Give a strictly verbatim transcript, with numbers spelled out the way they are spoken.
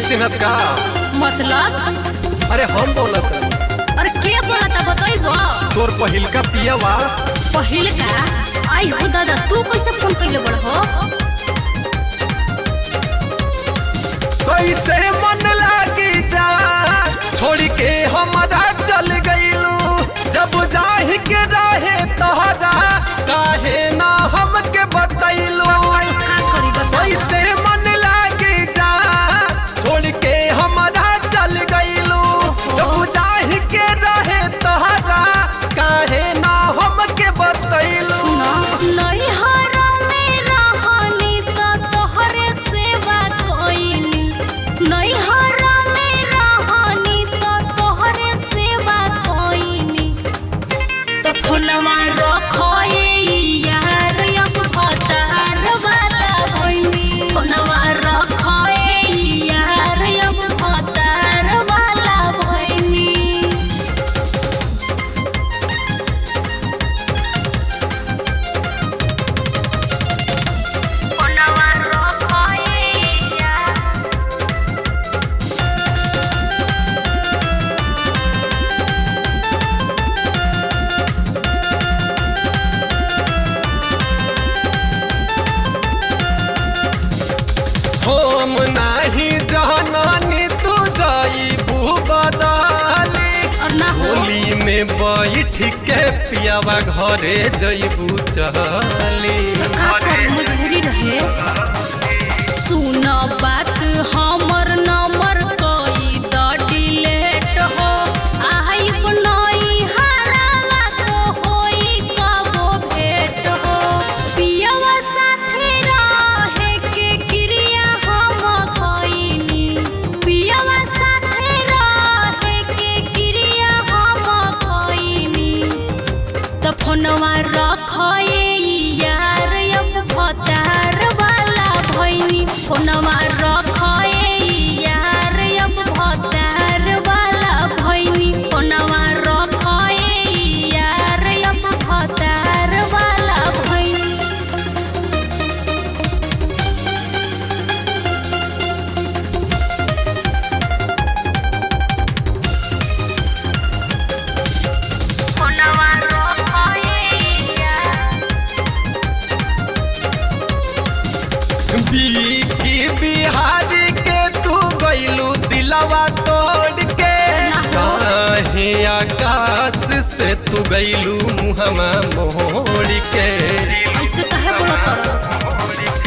चिन्हत का मतलब अरे हम बोलत रही। और के बोलता बताइबो तोर पहिल का पियावा पहिल का आई हो दादा तू कैसे फोन कइले बड़ हो कैसे मन लागी जा छोड़ के हमारा चल गईलू जब जाहि के रहे तोहरा काहे ना हमके बतैलू कैसे मन लागी जा छोड़ के हमारा चल गईलू जब जाहि के रहे तोहरा काहे ना हमके बतैलू नहीं हरा में रहनी तो तोहरे सेवा कोइनी नहीं हरा में रहनी तो तोहरे सेवा कोइनी तो फोनवा रखो यार अब भतार वाला भइनी फोनवा रखो यार अब भतार वाला भइनी हम नाही जहनानी तू जाइबू बदाली और ना हो होली में बैठ के पियावा घरे जइबू चली मजबूरी रहे सुन बात हमर नंबर कोई द डिलीट हो आई बनई हरावा तो होई कबो भेट हो पियवा साथे रहे के क्रिया हम खइनी पियवा साथे रहे के क्रिया हम खइनी तो फोनवा रखए यार अब भतार वाला भइनी फोनवा रखए यार अब भतार वाला भइनी फोनवा रखए यार अब भतार वाला भइनी फोनवा बीकी बिहारी के तू गइलू दिलवा तोड़ के काहे आकाश से तू गइलू मुहमा मोड़ के ऐसे कहे बोलत